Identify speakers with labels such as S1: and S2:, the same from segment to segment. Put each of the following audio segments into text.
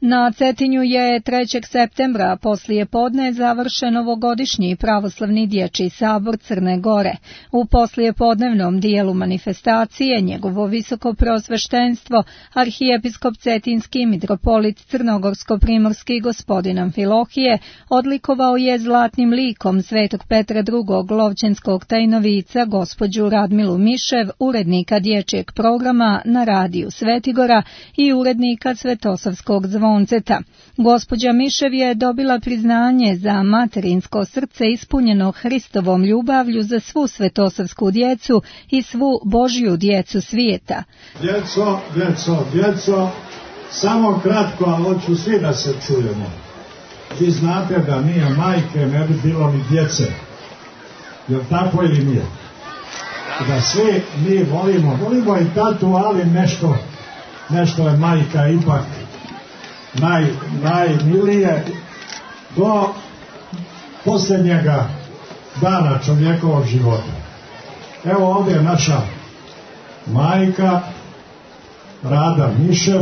S1: Na Cetinju je 3. septembra poslije podne završen ovogodišnji pravoslavni dječji sabor Crne Gore. U poslijepodnevnom dijelu manifestacije njegovo visoko preosveštenstvo, arhijepiskop Cetinski mitropolit Crnogorsko-primorski gospodin Amfilohije, odlikovao je zlatnim likom svetog Petra II. Lovćenskog tajnovica gospođu Radmilu Mišev, urednika dječjeg programa na radiju Svetigora i urednika Svetosavskog zvonceta. Gospođa Mišev je dobila priznanje za materinsko srce ispunjeno Hristovom ljubavlju za svu svetosavsku djecu i svu Božju djecu svijeta.
S2: Djeco, samo kratko, ali hoću svi da se čujemo. Vi znate da nije majke, ne bi bilo ni djece. Je li tako ili nije? Da svi mi volimo i tatu, ali nešto je majka ipak najmilije do posljednjega dana čovjekovog života. Evo ovdje je naša majka Rada Mišev,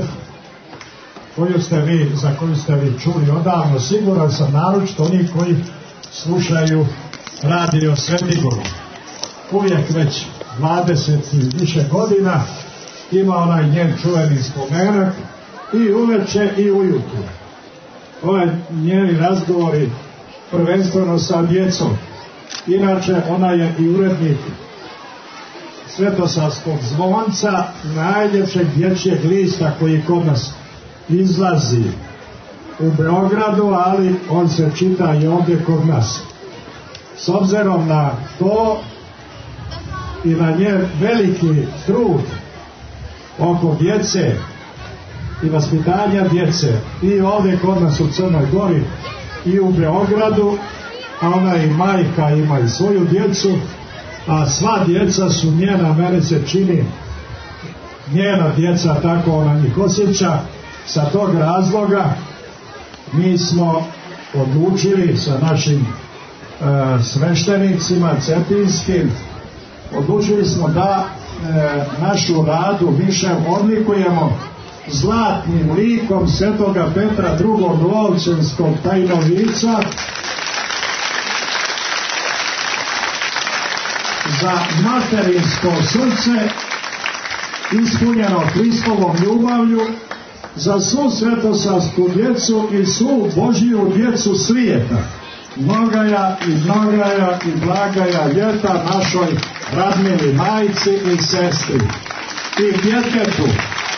S2: za koju ste vi čuli odavno, siguran sam, naročito oni koji slušaju radio Svetigoru. Uvijek već 20 i više godina ima onaj njen čuveni spomenak i uveče i ujutro. Ovaj njeni razgovori prvenstveno sa djecom. Inače ona je i urednik Svetosavskog zvonca, najljepšeg dječjeg lista koji kod nas izlazi u Beogradu, ali on se čita i ovdje kod nas. S obzirom na to i na njen veliki trud oko djece i vaspitanja djece i ovdje kod nas u Crnoj Gori i u Beogradu, a ona i majka ima i svoju djecu, a sva djeca su njena, mene se čini njena djeca, tako ona njih osjeća. Sa tog razloga mi smo odlučili sa našim sveštenicima cetinskim, odlučili smo da našu Radu Mišev odlikujemo zlatnim likom svetoga Petra II. Lovćenskog tajnovica za materinsko srce ispunjeno Hristovom ljubavlju za svu svetosavsku djecu i svu Božiju djecu svijeta. Mnogaja i blagaja ljeta našoj Radmili majci i sestri i djetetu,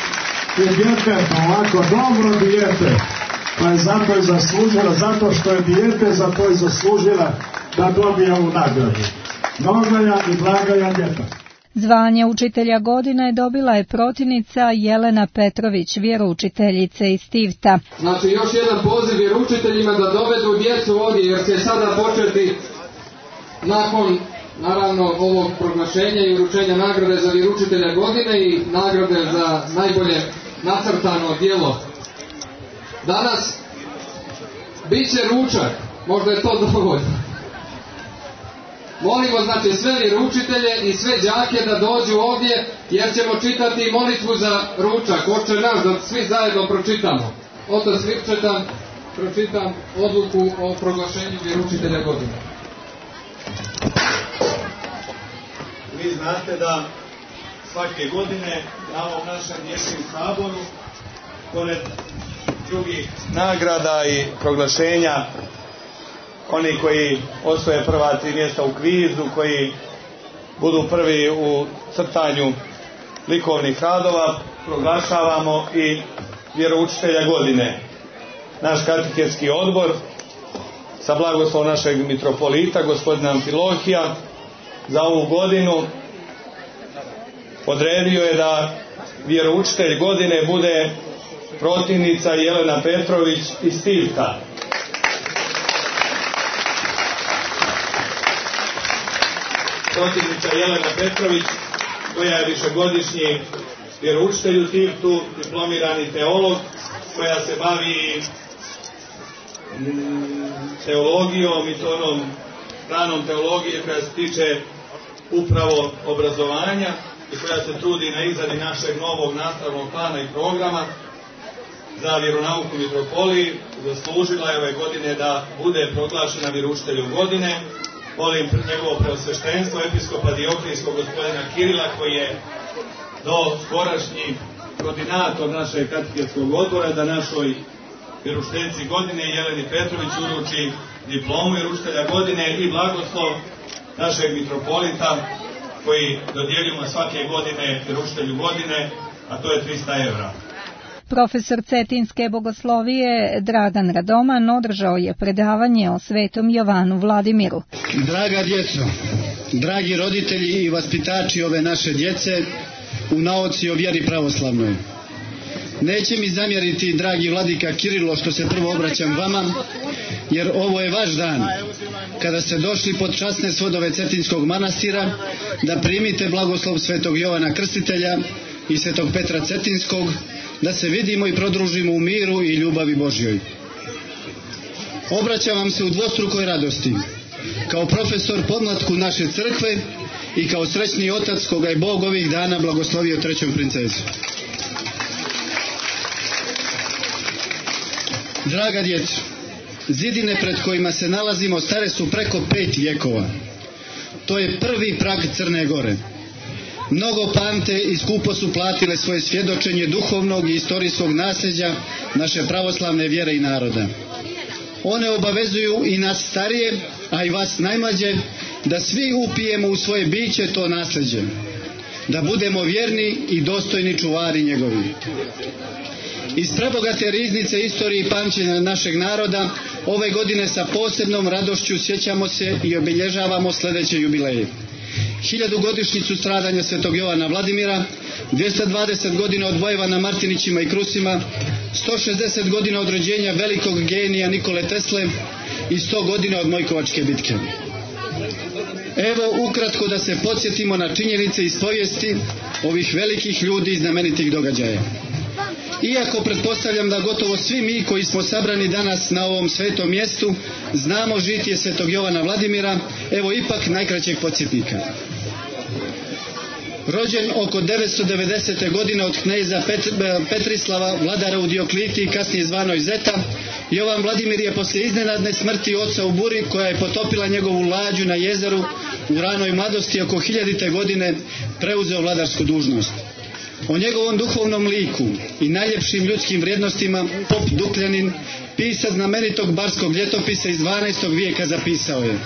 S2: ovako dobro dijete, pa je zato i zaslužila, zato što je dijete, zato je zaslužila da dobije ovu nagradu. Mnogaja i blagaja ljeta.
S1: Zvanje učitelja godine dobila je protivnica Jelena Petrović, vjeroučiteljice iz Tivta.
S3: Znači još jedan poziv vjeroučiteljima da dovedu djecu ovdje, jer će sada početi nakon naravno ovog proglašenja i uručenja nagrade za vjeroučitelja godine i nagrade za najbolje nacrtano djelo. Danas bit će ručak, možda je to dovoljno. Molimo znači sve vjeroučitelje i sve đake da dođu ovdje, jer ćemo čitati molitvu za ručak. Oče naš, da svi zajedno pročitamo. Otac Lipčetan, pročitam odluku o proglašenju vjeroučitelja godine.
S2: Vi znate da svake godine na ovom našem dječjem saboru, pored drugih nagrada i proglašenja, oni koji osvoje prva 3 mjesta u kvizu, koji budu prvi u crtanju likovnih radova, proglašavamo i vjeroučitelja godine. Naš katehetski odbor sa blagoslovom našeg mitropolita gospodina Amfilohija za ovu godinu odredio je da vjeroučitelj godine bude protivnica Jelena Petrović iz Tivta. Protivnica Jelena Petrović, koja je višegodišnji vjeroučitelj u Tivtu, diplomirani teolog, koja se bavi teologijom i to onom stranom teologije koja se tiče upravo obrazovanja i koja se trudi na izradi našeg novog nastavnog plana i programa.
S4: za vjeronauku Mitropoliji, zaslužila je ove godine da bude proglašena vjeroučitelju godine. Molim njegovo preosveštenstvo, episkopa Dioklijskog gospodina Kirila, koji je do skorašnji koordinator našeg katehetskog odbora, da našoj vjeroučiteljici godine Jeleni Petrović uruči diplomu vjeroučitelja godine i blagoslov našeg mitropolita koji dodjeljujemo svake godine vjeroučitelju godine, a to je 300 evra.
S1: Profesor Cetinske bogoslovije Dragan Radoman održao je predavanje o Svetom Jovanu Vladimiru.
S5: Draga djeco, dragi roditelji i vaspitači ove naše djece u nauci o vjeri pravoslavnoj. Neće mi zamjeriti, dragi vladika Kirilo, što se prvo obraćam vama, jer ovo je vaš dan, kada ste došli pod časne svodove Cetinskog manastira, da primite blagoslov Svetog Jovana Krstitelja i Svetog Petra Cetinskog, da se vidimo i prodružimo u miru i ljubavi Božjoj. Obraćam vam se u dvostrukoj radosti, kao profesor podmlatku naše crkve i kao srećni otac koga je Bog ovih dana blagoslovio trećom princezu. Draga djeco, zidine pred kojima se nalazimo stare su preko 5 vjekova. To je prvi prag Crne Gore. Mnogo pamte i skupo su platile svoje svjedočenje duhovnog i istorijskog nasljeđa naše pravoslavne vjere i naroda. One obavezuju i nas starije, a i vas najmlađe, da svi upijemo u svoje biće to nasljeđe, da budemo vjerni i dostojni čuvari njegovi. Iz prebogate riznice istorije i pamćenja našeg naroda ove godine sa posebnom radošću sjećamo se i obilježavamo sljedeće jubileje: 1000-godišnjicu stradanja Svetog Jovana Vladimira, 220 godina od bojeva na Martinićima i Krusima, 160 godina od rođenja velikog genija Nikole Tesle i 100 godina od Mojkovačke bitke. Evo ukratko da se podsjetimo na činjenice iz povijesti ovih velikih ljudi i znamenitih događaja. Iako pretpostavljam da gotovo svi mi koji smo sabrani danas na ovom svetom mjestu znamo žitije Svetog Jovana Vladimira, evo ipak najkraćeg podsjetnika. Rođen oko 990. godine od kneza Petrislava, vladara u Dioklitiji, kasnije zvanoj Zeta, Jovan Vladimir je poslije iznenadne smrti oca u buri koja je potopila njegovu lađu na jezeru u ranoj mladosti oko 1000. godine preuzeo vladarsku dužnost. O njegovom duhovnom liku i najljepšim ljudskim vrijednostima pop Dukljanin, pisac znamenitog barskog ljetopisa iz 12. vijeka, zapisao je: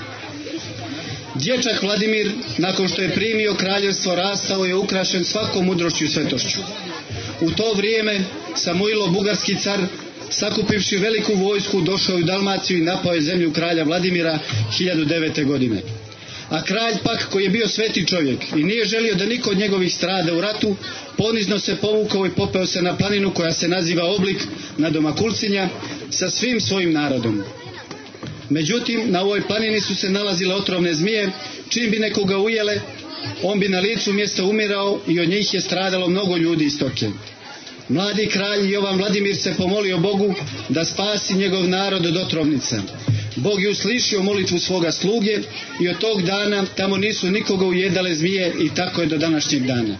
S5: dječak Vladimir, nakon što je primio kraljevstvo, rastao je ukrašen svakom mudrošću i svetošću. U to vrijeme Samuilo, bugarski car, sakupivši veliku vojsku, došao u Dalmaciju i napao je zemlju kralja Vladimira 1009. godine. A kralj pak, koji je bio sveti čovjek i nije želio da niko od njegovih strada u ratu, ponizno se povukao i popeo se na planinu koja se naziva Oblik na doma Kulcinja sa svim svojim narodom. Međutim, na ovoj planini su se nalazile otrovne zmije, čim bi nekoga ujele, on bi na licu mjesta umirao i od njih je stradalo mnogo ljudi i stoke. Mladi kralj Jovan Vladimir se pomolio Bogu da spasi njegov narod od otrovnica. Bog je uslišio molitvu svoga sluge i od tog dana tamo nisu nikoga ujedale zmije i tako je do današnjeg dana.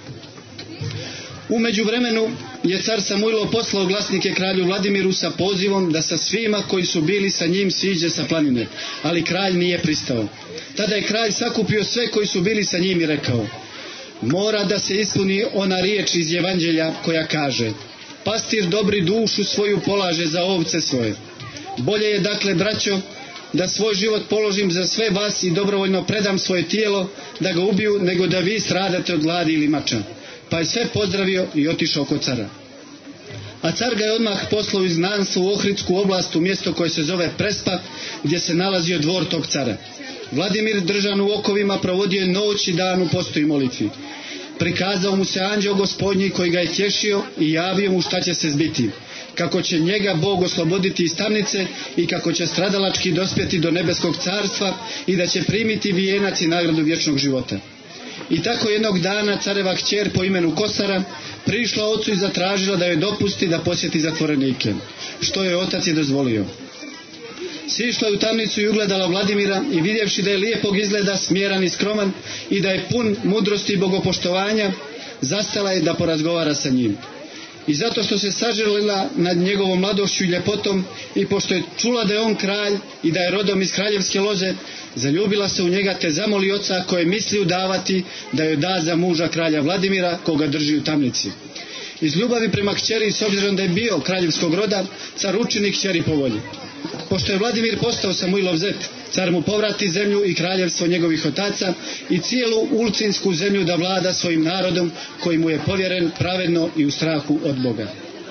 S5: U međuvremenu je car Samuilo poslao glasnike kralju Vladimiru sa pozivom da sa svima koji su bili sa njim siđe sa planine, ali kralj nije pristao. Tada je kralj sakupio sve koji su bili sa njim i rekao: mora da se ispuni ona riječ iz Evanđelja koja kaže: pastir dobri dušu svoju polaže za ovce svoje. Bolje je dakle, braćo, da svoj život položim za sve vas i dobrovoljno predam svoje tijelo da ga ubiju, nego da vi stradate od gladi ili mača. Pa je sve pozdravio i otišao kod cara. A car ga je odmah poslao u izgnanstvo u Ohridsku oblast, u mjesto koje se zove Prespa, gdje se nalazio dvor tog cara. Vladimir, držan u okovima, provodio je noć i dan u postu i molitvi. Prikazao mu se anđeo Gospodnji koji ga je tješio i javio mu šta će se zbiti, kako će njega Bog osloboditi iz tamnice i kako će stradalački dospjeti do nebeskog carstva i da će primiti vijenac i nagradu vječnog života. I tako jednog dana careva kćer po imenu Kosara prišla ocu i zatražila da joj dopusti da posjeti zatvorenike, što je otac i dozvolio. Sišla je u tamnicu i ugledala Vladimira i vidjevši da je lijepog izgleda, smjeran i skroman i da je pun mudrosti i bogopoštovanja, zastala je da porazgovara sa njim. I zato što se sažalila nad njegovom mladošću i ljepotom i pošto je čula da je on kralj i da je rodom iz kraljevske loze, zaljubila se u njega te zamoli oca koje misli udavati da joj da za muža kralja Vladimira koga drži u tamnici. Iz ljubavi prema kćeri, s obzirom da je bio kraljevskog roda, car učini kćeri po volji. Pošto je Vladimir postao Samuilov zet, car mu povrati zemlju i kraljevstvo njegovih otaca i cijelu ulcinsku zemlju da vlada svojim narodom koji mu je povjeren pravedno i u strahu od Boga.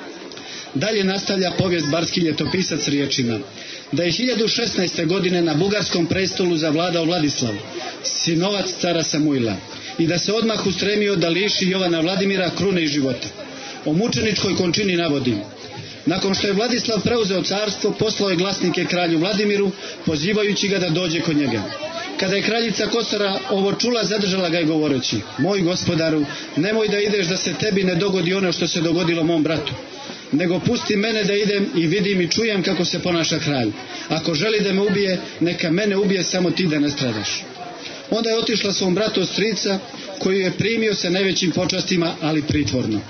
S5: Dalje nastavlja povijest barski ljetopisac riječima da je 1016. godine na bugarskom prestolu zavladao Vladislav, sinovac cara Samuila, i da se odmah ustremio da liši Jovana Vladimira krune i života. O mučeničkoj končini navodi: nakon što je Vladislav preuzeo carstvo, poslao je glasnike kralju Vladimiru, pozivajući ga da dođe kod njega. Kada je kraljica Kosora ovo čula, zadržala ga je govoreći: moj gospodaru, nemoj da ideš da se tebi ne dogodi ono što se dogodilo mom bratu, nego pusti mene da idem i vidim i čujem kako se ponaša kralj. Ako želi da me ubije, neka mene ubije, samo ti da ne stradaš. Onda je otišla svom bratu od strica, koji je primio sa najvećim počastima, ali pritvorno.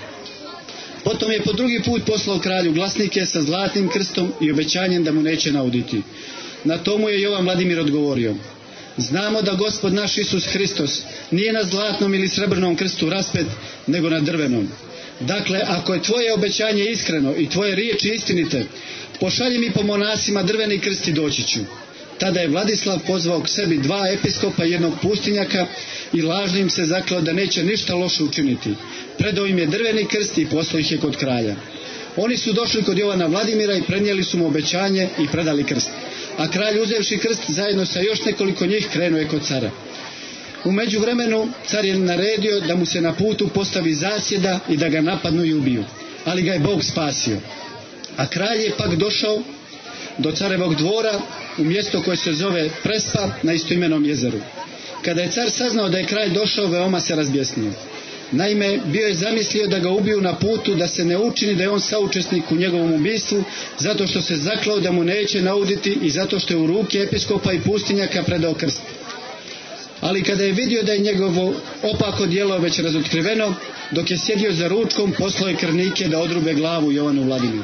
S5: Potom je po drugi put poslao kralju glasnike sa zlatnim krstom i obećanjem da mu neće nauditi. Na tomu je Jovan Vladimir odgovorio: znamo da Gospod naš Isus Hristos nije na zlatnom ili srebrnom krstu raspet, nego na drvenom. Dakle, ako je tvoje obećanje iskreno i tvoje riječi istinite, pošalji mi po monasima drveni krst i doći ću. Tada je Vladislav pozvao k sebi 2 episkopa i 1 pustinjaka i lažno im se zakleo da neće ništa loše učiniti. Predao im je drveni krst i poslao ih je kod kralja. Oni su došli kod Jovana Vladimira i prenijeli su mu obećanje i predali krst. A kralj, uzevši krst zajedno sa još nekoliko njih, krenuo je kod cara. U međuvremenu car je naredio da mu se na putu postavi zasjeda i da ga napadnu i ubiju. Ali ga je Bog spasio. A kralj je pak došao do carevog dvora u mjesto koje se zove Prespa na istoimenom jezeru. Kada je car saznao da je kralj došao, veoma se razbjesnio. Naime, bio je zamislio da ga ubiju na putu, da se ne učini da je on saučesnik u njegovom ubistvu, zato što se zaklao da mu neće nauditi i zato što je u ruke episkopa i pustinjaka predao krst. Ali kada je vidio da je njegovo opako djelo već razotkriveno, dok je sjedio za ručkom, poslao je krvnike da odrube glavu Jovanu Vladimiru.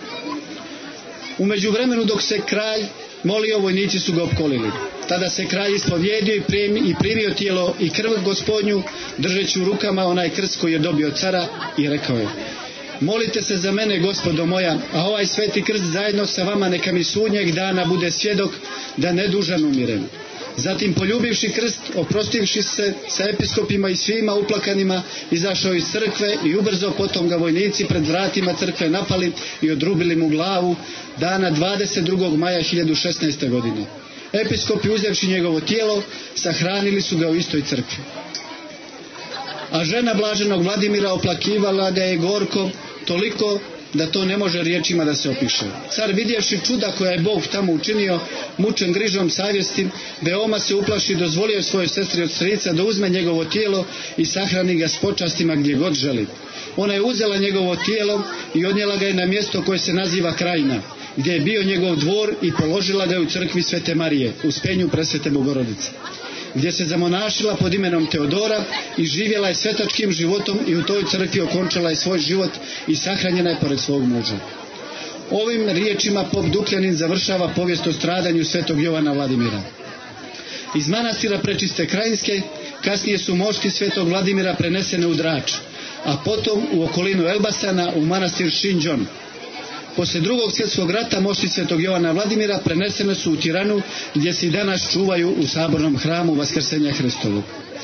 S5: U međuvremenu dok se kralj molio, vojnici su ga opkolili. Tada se kralj ispovjedio i primio tijelo i krv Gospodnju, držeći u rukama onaj krst koji je dobio od cara, i rekao je: molite se za mene, gospodo moja, a ovaj sveti krst zajedno sa vama neka mi sudnjeg dana bude svjedok da nedužan umirem. Zatim, poljubivši krst, oprostivši se sa episkopima i svima uplakanima, izašao iz crkve i ubrzo potom ga vojnici pred vratima crkve napali i odrubili mu glavu dana 22. maja 1016. godine. Episkopi, uzevši njegovo tijelo, sahranili su ga u istoj crkvi. A žena blaženog Vladimira oplakivala da je gorko toliko da to ne može riječima da se opiše. Car, vidjevši čuda koja je Bog tamo učinio, mučen grižom savjesti, veoma se uplaši i dozvolio svojoj sestri od strica da uzme njegovo tijelo i sahrani ga s počastima gdje god želi. Ona je uzela njegovo tijelo i odnijela ga je na mjesto koje se naziva Krajina, gdje je bio njegov dvor, i položila ga je u crkvi Svete Marije, u Spenju Presvete Bogorodice, gdje se zamonašila pod imenom Teodora i živjela je svetačkim životom i u toj crkvi okončala je svoj život i sahranjena je pored svog muža. Ovim riječima pop Dukljanin završava povijest o stradanju svetog Jovana Vladimira. Iz manastira Prečiste Krajinske kasnije su mošti svetog Vladimira prenesene u Drač, a potom u okolinu Elbasana u manastir Šinđon. Poslije Drugog svjetskog rata mošti svetog Jovana Vladimira prenesene su u Tiranu, gdje se i danas čuvaju u sabornom hramu Vaskrsenja Hristovog.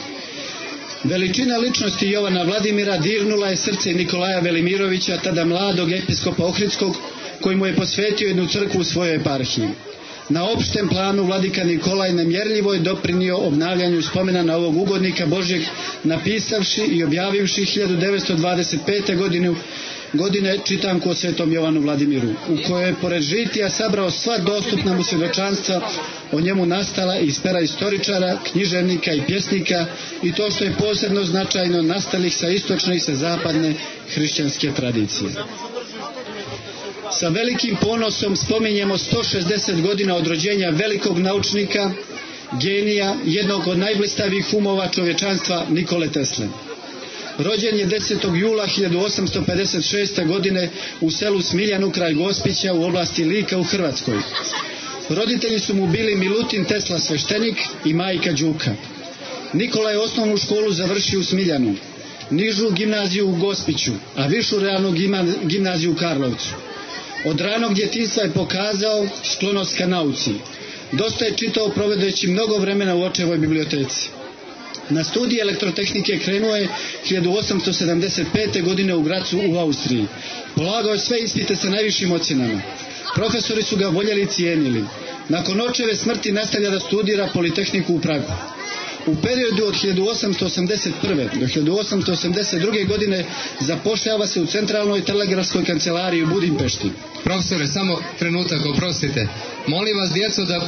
S5: Veličina ličnosti Jovana Vladimira dirnula je srce Nikolaja Velimirovića, tada mladog episkopa Ohridskog, koji mu je posvetio jednu crkvu u svojoj eparhiji. Na opštem planu vladika Nikolaj nemjerljivo je doprinio obnavljanju spomena na ovog ugodnika Božjeg, napisavši i objavivši 1925. godine čitanku o svetom Jovanu Vladimiru, u kojoj je pored žitija sabrao sva dostupna mu svjedočanstva o njemu nastala iz pera istoričara, književnika i pjesnika, i to što je posebno značajno, nastalih sa istočne i sa zapadne hrišćanske tradicije. Sa velikim ponosom spominjemo 160 godina od rođenja velikog naučnika, genija, jednog od najblistavijih umova čovječanstva, Nikole Tesle. Rođen je 10. jula 1856. godine u selu Smiljanu kraj Gospića u oblasti Lika u Hrvatskoj. Roditelji su mu bili Milutin Tesla sveštenik i majka Đuka. Nikola je osnovnu školu završio u Smiljanu, nižu gimnaziju u Gospiću, a višu realnu gimnaziju u Karlovcu. Od ranog djetinjstva je pokazao sklonost ka nauci. Dosta je čitao provedeći mnogo vremena u očevoj biblioteci. Na studije elektrotehnike krenuo je 1875. godine u Grazu u Austriji. Polagao je sve ispite sa najvišim ocjenama. Profesori su ga voljeli i cijenili. Nakon očeve smrti nastavlja da studira Politehniku u Pragu. U periodu od 1881. do 1882. godine zapošljava se u Centralnoj telegrafskoj kancelariji u Budimpešti.
S3: Profesore, samo trenutak, oprostite. Molim vas, djeco, da...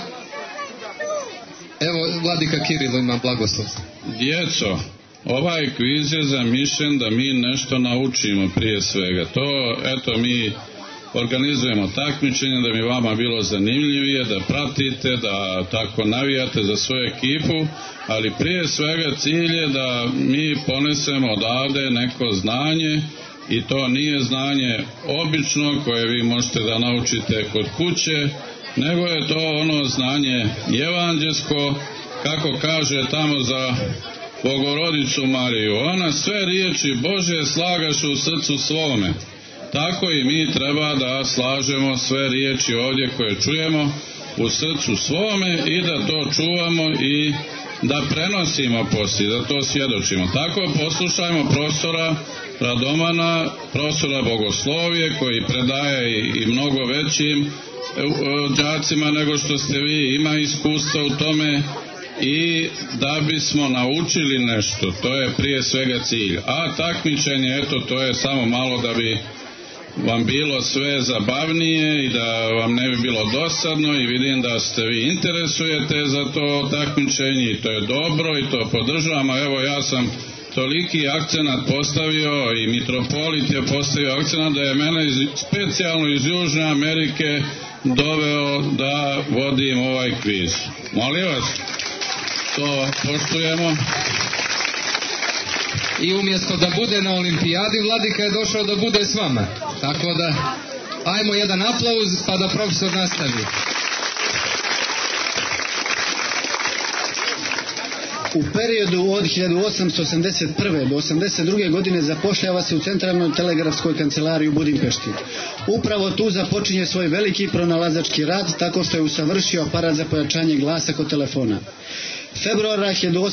S3: Evo, vladika Kirilo ima blagoslov.
S6: Djeco, ovaj kviz je zamišljen da mi nešto naučimo prije svega. To, eto, mi organizujemo takmičenje da bi vama bilo zanimljivije, da pratite, da tako navijate za svoju ekipu, ali prije svega cilj je da mi ponesemo odavde neko znanje, i to nije znanje obično koje vi možete da naučite kod kuće, nego je to ono znanje evanđelsko, kako kaže tamo za Bogorodicu Mariju. Ona sve riječi Božje slagaš u srcu svome. Tako i mi treba da slažemo sve riječi ovdje koje čujemo u srcu svome i da to čuvamo i da prenosimo poslije, da to svjedočimo. Tako poslušajmo profesora Radomana, profesora bogoslovije, koji predaje i mnogo većim đacima nego što ste vi, ima iskustva u tome, i da bismo naučili nešto, to je prije svega cilj. A takmičenje, eto, to je samo malo da bi vam bilo sve zabavnije i da vam ne bi bilo dosadno, i vidim da ste vi interesujete za to takmičenje i to je dobro i to podržavamo. Evo, ja sam toliki akcenat postavio i mitropolit je postavio akcenat da je mene specijalno iz Južne Amerike doveo da vodim ovaj kviz. Molim vas, to poštujemo.
S3: I umjesto da bude na olimpijadi, vladika je došao da bude s vama. Tako da, ajmo jedan aplauz pa da profesor nastavi.
S5: U periodu od 1881. do 82. godine zapošljava se u Centralnoj telegrafskoj kancelariji u Budimpešti. Upravo tu započinje svoj veliki pronalazački rad tako što je usavršio aparat za pojačanje glasa kod telefona. Februara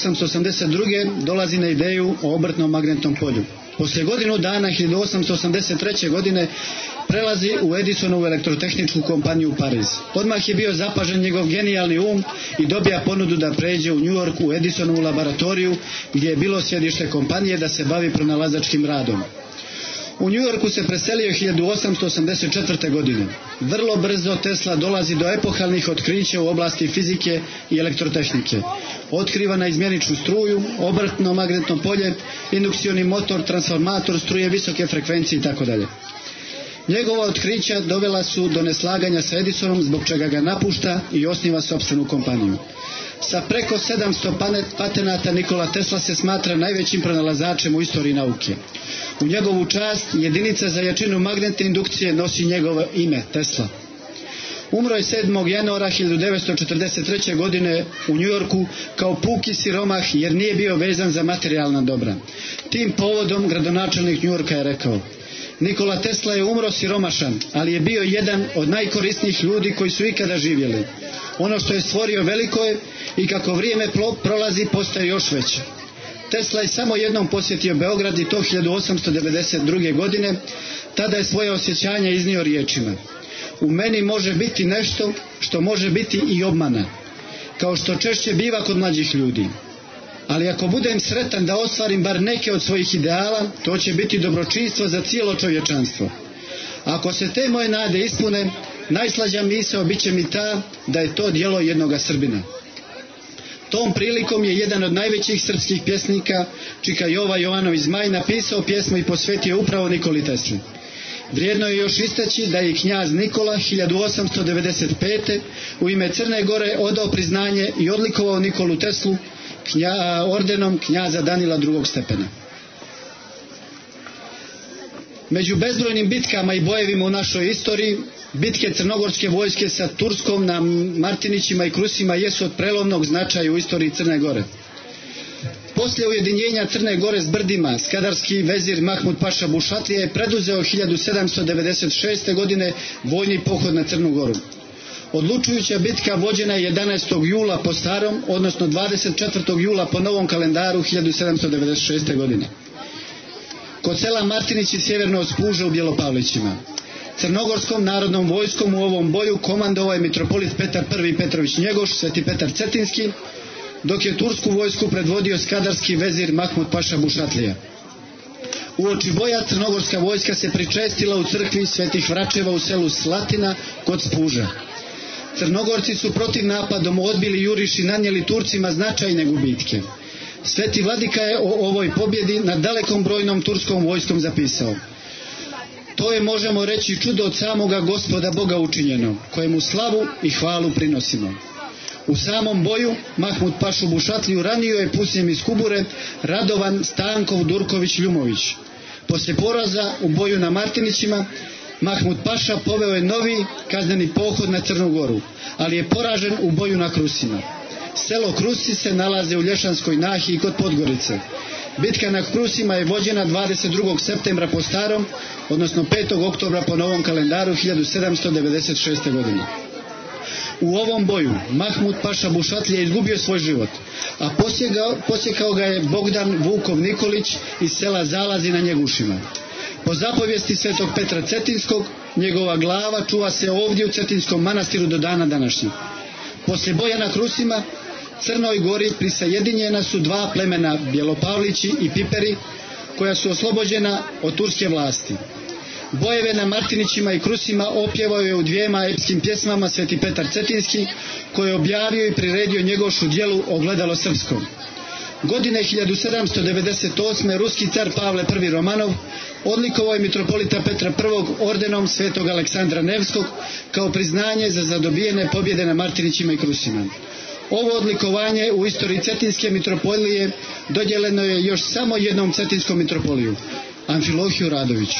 S5: 1882. dolazi na ideju o obrtnom magnetnom polju. Poslije godinu dana, 1883. godine, prelazi u Edisonovu elektrotehničku kompaniju u Pariz. Odmah je bio zapažen njegov genijalni um i dobija ponudu da pređe u New York u Edisonovu laboratoriju gdje je bilo sjedište kompanije da se bavi pronalazačkim radom. U New Yorku se preselio 1884. godine. Vrlo brzo Tesla dolazi do epohalnih otkrića u oblasti fizike i elektrotehnike. Otkriva naizmjeničnu struju, obrtno magnetno polje, indukcioni motor, transformator, struje visoke frekvencije itd. Njegova otkrića dovela su do neslaganja sa Edisonom, zbog čega ga napušta i osniva sopstvenu kompaniju. Sa preko 700 patenata Nikola Tesla se smatra najvećim pronalazačem u istoriji nauke. U njegovu čast jedinica za jačinu magnetne indukcije nosi njegovo ime, Tesla. Umro je 7. januara 1943. godine u New Yorku kao puki siromah jer nije bio vezan za materijalna dobra. Tim povodom gradonačelnik New Yorka je rekao: Nikola Tesla je umro siromašan, ali je bio jedan od najkorisnijih ljudi koji su ikada živjeli. Ono što je stvorio veliko je i kako vrijeme prolazi postaje još veće. Tesla je samo jednom posjetio Beograd i to 1892. godine. Tada je svoje osjećanja iznio riječima: u meni može biti nešto što može biti i obmana, kao što češće biva kod mlađih ljudi. Ali ako budem sretan da ostvarim bar neke od svojih ideala, to će biti dobročinstvo za cijelo čovječanstvo. Ako se te moje nade ispune, najslađa misao bit će mi ta da je to djelo jednoga Srbina. Tom prilikom je jedan od najvećih srpskih pjesnika, Čika Jova Jovanović Zmaj, napisao pjesmu i posvetio upravo Nikoli Tesli. Vrijedno je još istaći da je knjaz Nikola 1895. u ime Crne Gore odao priznanje i odlikovao Nikolu Teslu ordenom knjaza Danila drugog stepena. Među bezbrojnim bitkama i bojevima u našoj istoriji, bitke crnogorske vojske sa Turskom na Martinićima i Krusima jesu od prelovnog značaja u istoriji Crne Gore. Poslije ujedinjenja Crne Gore s Brdima, skadarski vezir Mahmud Paša Bušatlija je preduzeo 1796. godine vojni pohod na Crnu Goru. Odlučujuća bitka vođena je 11. jula po starom, odnosno 24. jula po novom kalendaru 1796. godine. Kod sela Martinići sjeverno od Spuža u Bjelopavlićima. Crnogorskom narodnom vojskom u ovom boju komandovao je mitropolit Petar I Petrović Njegoš, Sveti Petar Cetinski, dok je tursku vojsku predvodio skadarski vezir Mahmud Paša Bušatlija. Uoči boja crnogorska vojska se pričestila u crkvi Svetih Vračeva u selu Slatina kod Spuža. Crnogorci su protiv napadom odbili juriš i nanijeli Turcima značajne gubitke. Sveti vladika je o ovoj pobjedi nad dalekom brojnom turskom vojskom zapisao: to je, možemo reći, čudo od samoga Gospoda Boga učinjeno, kojemu slavu i hvalu prinosimo. U samom boju Mahmud Pašu Bušatliju ranio je pucnjem iz kubure Radovan Stankov Durković Ljumović. Poslije poraza u boju na Martinićima, Mahmud Paša poveo je novi kazneni pohod na Crnu Goru, ali je poražen u boju na Krusima. Selo Krusi se nalaze u Lješanskoj nahiji kod Podgorice. Bitka na Krusima je vođena 22. septembra po starom, odnosno 5. oktobra po novom kalendaru 1796. godine. U ovom boju Mahmud Paša Bušatlija je izgubio svoj život, a posjekao ga je Bogdan Vukov Nikolić iz sela Zalazi na Njegušima. Po zapovijesti Svetog Petra Cetinskog, njegova glava čuva se ovdje u Cetinskom manastiru do dana današnjeg. Poslije boja na Krusima, Crnoj Gori prisajedinjena su dva plemena, Bjelopavlići i Piperi, koja su oslobođena od turske vlasti. Bojeve na Martinićima i Krusima opjevao je u dvijema epskim pjesmama Sveti Petar Cetinski, koji je objavio i priredio Njegošu djelu Ogledalo srpsko. Godine 1798. ruski car Pavle I Romanov odlikovao je mitropolita Petra I ordenom Svetog Aleksandra Nevskog kao priznanje za zadobijene pobjede na Martinićima i Krusima. Ovo odlikovanje u istoriji Cetinske mitropolije dodjeljeno je još samo jednom cetinskom mitropoliju, Amfilohiju Radoviću.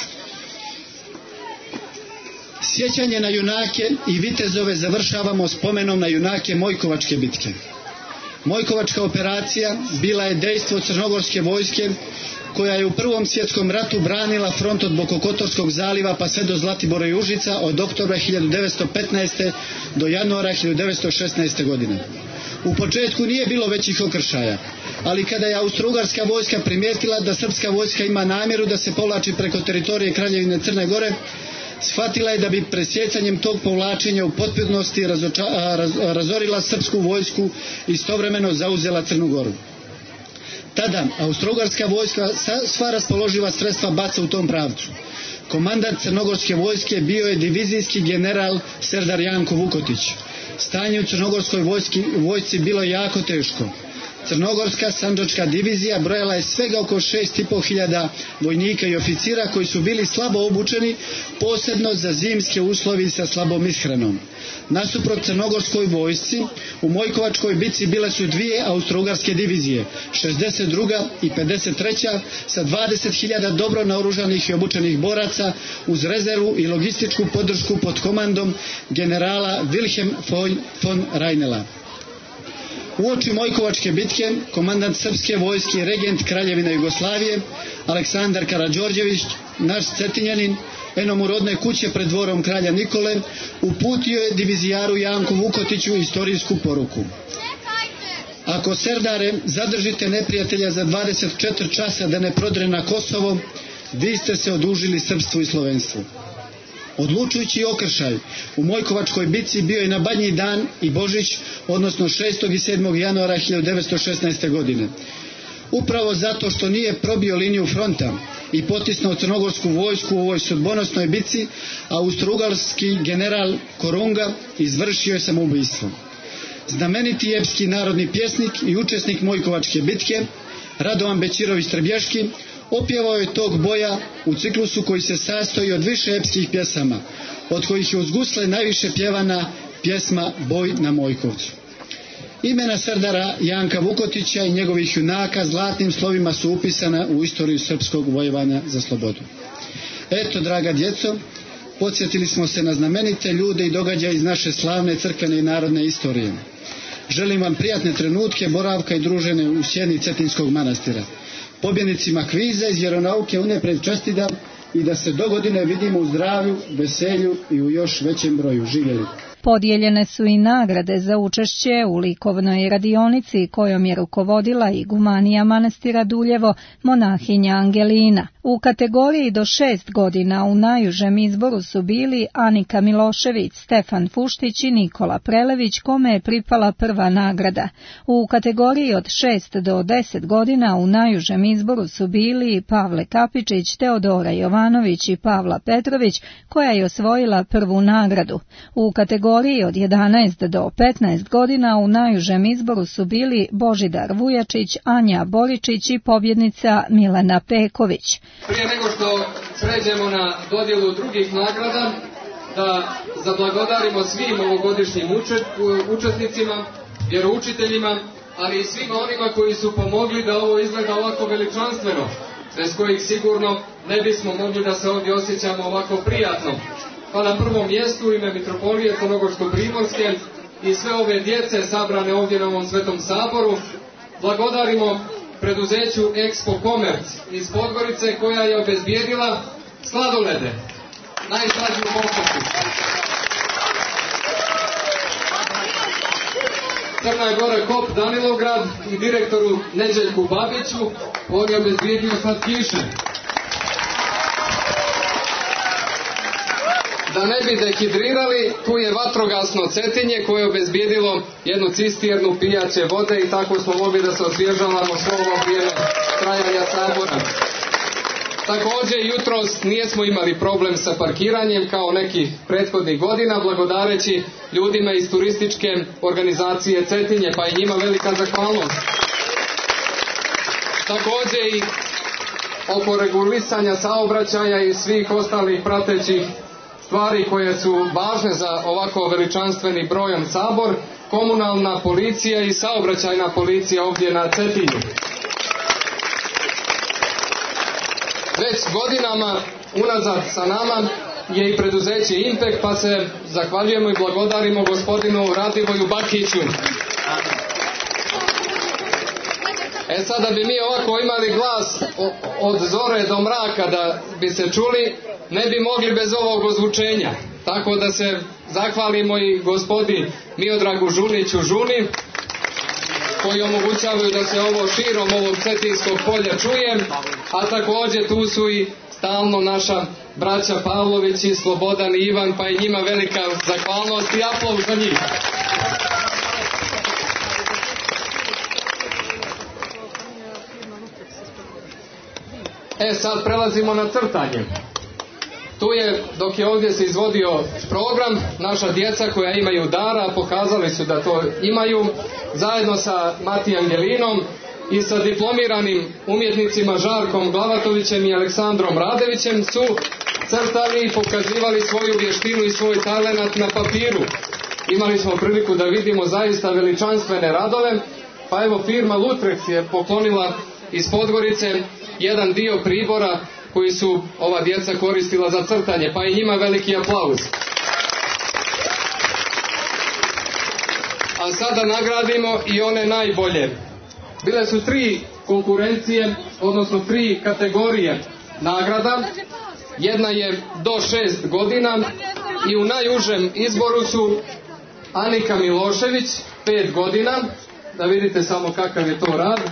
S5: Sjećanje na junake i vitezove završavamo spomenom na junake Mojkovačke bitke. Mojkovačka operacija bila je dejstvo crnogorske vojske koja je u Prvom svjetskom ratu branila front od Bokokotorskog zaliva pa sve do Zlatibora i Užica od oktobra 1915. do januara 1916. godine. U početku nije bilo većih okršaja, ali kada je Austro-Ugarska vojska primijetila da srpska vojska ima namjeru da se povlači preko teritorije Kraljevine Crne Gore, shvatila je da bi presjecanjem tog povlačenja u potpunosti razorila srpsku vojsku i istovremeno zauzela Crnu Goru. Tada Austro-Ugarska vojska sva raspoloživa sredstva baca u tom pravcu. Komandant crnogorske vojske bio je divizijski general Serdar Janko Vukotić. Stanje u crnogorskoj vojsci bilo je jako teško. Crnogorska sandžačka divizija brojala je svega oko 6.500 vojnika i oficira koji su bili slabo obučeni, posebno za zimske uslovi sa slabom ishranom. Nasuprot crnogorskoj vojsci, u Mojkovačkoj bitci bile su dvije austro-ugarske divizije, 62. i 53. sa 20.000 dobro naoružanih i obučenih boraca uz rezervu i logističku podršku pod komandom generala Wilhelm von Reinela. Uoči Mojkovačke bitke, komandant srpske vojske i regent Kraljevine Jugoslavije, Aleksandar Karađorđević, naš Cetinjanin, enom u rodne kuće pred dvorom kralja Nikole, uputio je divizijaru Janku Vukotiću istorijsku poruku. Ako, Serdare, zadržite neprijatelja za 24 časa da ne prodre na Kosovo, vi ste se odužili srpstvu i slovenstvu. Odlučujući okršaj u Mojkovačkoj bitci bio je na Badnji dan i Božić, odnosno 6. i 7. januara 1916. godine. Upravo zato što nije probio liniju fronta i potisnuo crnogorsku vojsku u ovoj sudbonosnoj bitci, austrougarski general Korunga izvršio je samoubistvo. Znameniti epski narodni pjesnik i učesnik Mojkovačke bitke, Radovan Bećirović Trebješki, opjevao je tog boja u ciklusu koji se sastoji od više epskih pjesama, od kojih je uz gusle najviše pjevana pjesma Boj na Mojkovcu. Imena Serdara Janka Vukotića i njegovih junaka zlatnim slovima su upisana u istoriju srpskog vojevanja za slobodu. Eto, draga djeco, podsjetili smo se na znamenite ljude i događaje iz naše slavne crkvene i narodne istorije. Želim vam prijatne trenutke boravka i druženja u sjeni Cetinskog manastira. Pobjednicima kviza iz vjeronauke unaprijed čestitam i da se do godine vidimo u zdravlju, veselju i u još većem broju. Živjeli!
S1: Podijeljene su i nagrade za učešće u likovnoj radionici kojom je rukovodila igumanija manastira Duljevo, monahinja Angelina. U kategoriji do 6 godina u najužem izboru su bili Anika Milošević, Stefan Fuštić i Nikola Prelević, kome je pripala prva nagrada. U kategoriji od 6 do 10 godina u najužem izboru su bili Pavle Kapičić, Teodora Jovanović i Pavla Petrović, koja je osvojila prvu nagradu. U kategoriji od 11 do 15 godina u najužem izboru su bili Božidar Vujačić, Anja Boričić i pobjednica Milena Peković.
S3: Prije nego što pređemo na dodjelu drugih nagrada, da zablagodarimo svim ovogodišnjim učesnicima, vjeroučiteljima, ali i svima onima koji su pomogli da ovo izgleda ovako veličanstveno, bez kojih sigurno ne bismo mogli da se ovdje osjećamo ovako prijatno. Pa na prvom mjestu u ime Mitropolije Crnogorsko-Primorske i sve ove djece sabrane ovdje na ovom Svetom Saboru, blagodarimo preduzeću Expo Commerce iz Podgorice, koja je obezbijedila sladolede, najslađu pokusu. Crna Gora Kop Danilograd i direktoru Neđeljku Babiću, on je obezbijedio slatkiše. Da ne bi dehidrirali, tu je vatrogasno Cetinje koje je obezbijedilo jednu cisternu pijaće vode i tako smo mogli da se osvježavamo svo ovo vrijeme trajanja sabora. Također jutros nijesmo imali problem sa parkiranjem kao nekih prethodnih godina, blagodareći ljudima iz turističke organizacije Cetinje, pa i njima velika zahvalnost. Također i oko regulisanja saobraćaja i svih ostalih pratećih stvari koje su važne za ovako veličanstveni brojan sabor, komunalna policija i saobraćajna policija ovdje na Cetinju. Već godinama unazad sa nama je i preduzeće Impek, pa se zahvaljujemo i blagodarimo gospodinu Radivoju Bakiću. Sad da bi mi ovako imali glas od zore do mraka da bi se čuli, ne bi mogli bez ovog ozvučenja. Tako da se zahvalimo i gospodi Miodragu Žuniću Žuni, koji omogućavaju da se ovo širom ovog Cetinskog polja čuje, a također tu su i stalno naša braća Pavlović i Slobodan i Ivan, pa i njima velika zahvalnost i aplauz za njih. Sad prelazimo na crtanje. Tu je, dok je ovdje se izvodio program, naša djeca koja imaju dara, pokazali su da to imaju, zajedno sa Mati Angelinom i sa diplomiranim umjetnicima Žarkom Glavatovićem i Aleksandrom Radevićem su crtali i pokazivali svoju vještinu i svoj talenat na papiru. Imali smo priliku da vidimo zaista veličanstvene radove, pa evo firma Lutrex je poklonila iz Podgorice jedan dio pribora koji su ova djeca koristila za crtanje, pa i njima veliki aplauz. A sada nagradimo i one najbolje. Bile su 3 konkurencije, odnosno 3 kategorije nagrada. Jedna je do 6 godina i u najužem izboru su Anika Milošević, 5 godina. Da vidite samo kakav je to rad.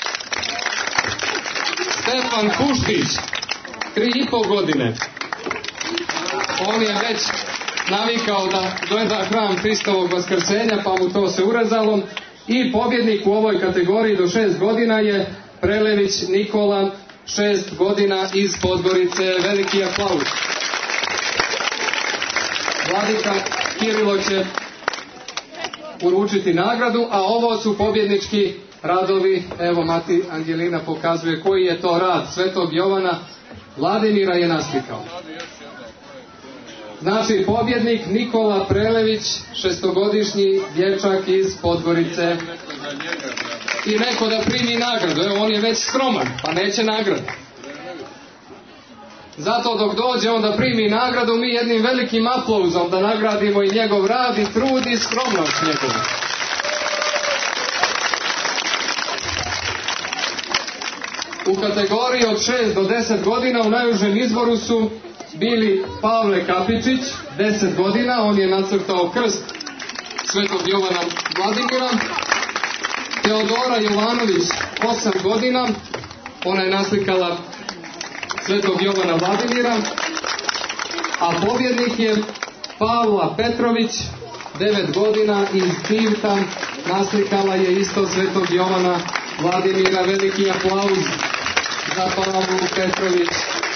S3: Stefan Fuštić, 3,5 godine. On je već navikao da gleda hram Hristovog vaskrsenja, pa mu to se urezalo. I pobjednik u ovoj kategoriji do 6 godina je Prelević Nikola, 6 godina iz Podgorice. Veliki aplauz. Vladika Kirilo će uručiti nagradu, a ovo su pobjednički radovi. Evo Mati Angelina pokazuje koji je to rad Svetog Jovana. Vladimira je naslikao. Znači pobjednik Nikola Prelević, 6-godišnji dječak iz Podgorice. I neko da primi nagradu. Evo on je već skroman, pa neće nagradu. Zato dok dođe on da primi nagradu, mi jednim velikim aplauzom da nagradimo i njegov rad i trud i skromnost njegovu. U kategoriji od 6 do 10 godina u najužem izboru su bili Pavle Kapičić, 10 godina, on je nacrtao krst Svetog Jovana Vladimira. Teodora Jovanović, 8 godina, ona je naslikala Svetog Jovana Vladimira. A pobjednik je Pavla Petrović, 9 godina, iz Tivta, naslikala je isto Svetog Jovana Vladimira. Veliki aplauz za Pavlu Petrović.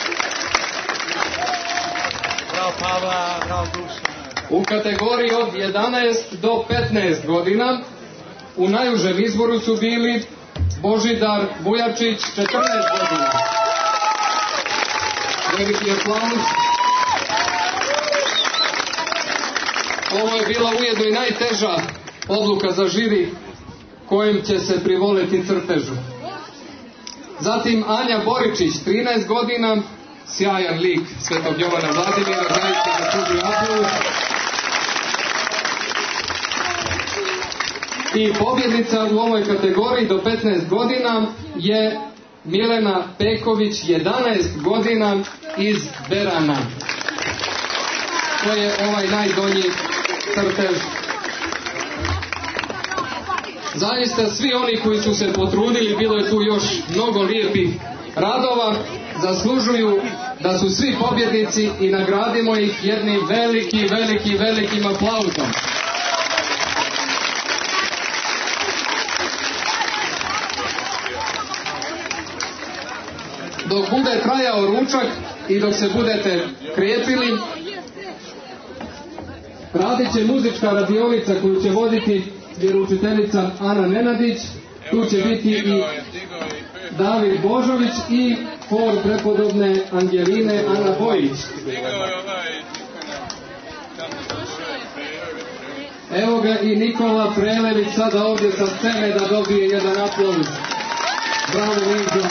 S7: Bravo Pavla, bravo Dušan.
S3: U kategoriji od 11 do 15 godina u najužem izboru su bili Božidar Bujačić, 14 godina. Veliki aplauz. Ovo je bila ujedno i najteža odluka za žiri kojim će se privoleti crtežu. Zatim Anja Boričić, 13 godina, sjajan lik Svetog Jovana Vladimira, zaista zaslužuje aplauz. I pobjednica u ovoj kategoriji do 15 godina je Milena Peković, 11 godina, iz Berana. To je ovaj najdonji crtež. Zaista svi oni koji su se potrudili, bilo je tu još mnogo lijepih radova, zaslužuju da su svi pobjednici i nagradimo ih jednim velikim aplauzom. Dok bude trajao ručak i dok se budete krijepili, radit će muzička radionica koju će voditi vjeroučiteljica Ana Nenadić. Tu će biti i David Božović i hor prepodobne Angeline Ana Bojić. Evo ga i Nikola Prelević sada ovdje sa scene da dobije jedan aplauz. Bravo Niko.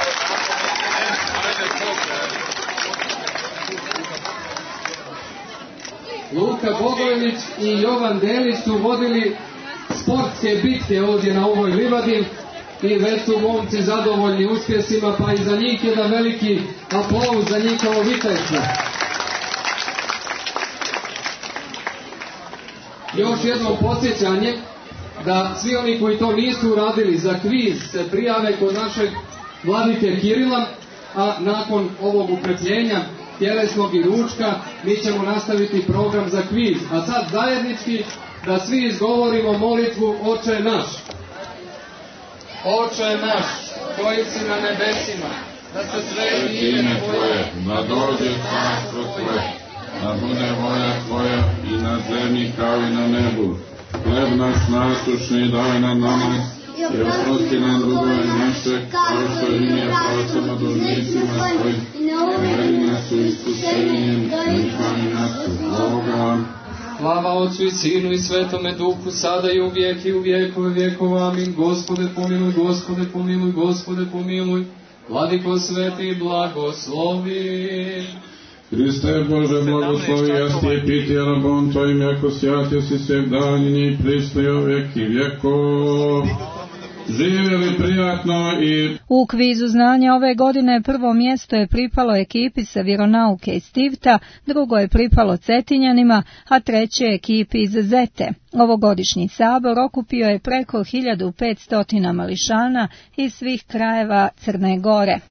S3: Luka Bogojević i Jovan Delić su vodili sportske bitke ovdje na ovoj livadi i već su momci zadovoljni uspjesima, pa i za njih jedan veliki aplauz za njihovo vitejstvo. Još jedno podsjećanje da svi oni koji to nisu uradili za kviz se prijave kod našeg vladike Kirila, a nakon ovog ukrepljenja tjelesnog i ručka mi ćemo nastaviti program za kviz. A sad zajednički da svi izgovorimo molitvu Oče naš. Oče naš, koji si na nebesima, da se sveti ime Tvoje,
S6: da dođe carstvo Tvoje, da bude volja Tvoja i na zemlji kao i na nebu. Hleb naš nasušni daj nam danas i oprosti nam dugove naše, kao što i mi oprostimo dužnicima svojim, i vedi nas u iskušenjem, i hvali nas u Boga.
S3: Slava Otcu i Sinu i Svetome Duhu, sada i u vjekove vjekova. Amin. Gospode pomiluj, Gospode pomiluj, Gospode pomiluj. Vladiko sveti, blagoslovi.
S6: Hriste Bože, blagoslovi, jasti je piti rabom Tvojim, jako sjatio si sveg danjini i pristojo vjeki vjekov. Živjeli prijatno i...
S1: U kvizu znanja ove godine prvo mjesto je pripalo ekipi sa vjeronauke iz Tivta, drugo je pripalo Cetinjanima, a treće ekipi iz Zete. Ovogodišnji sabor okupio je preko 1500 mališana iz svih krajeva Crne Gore.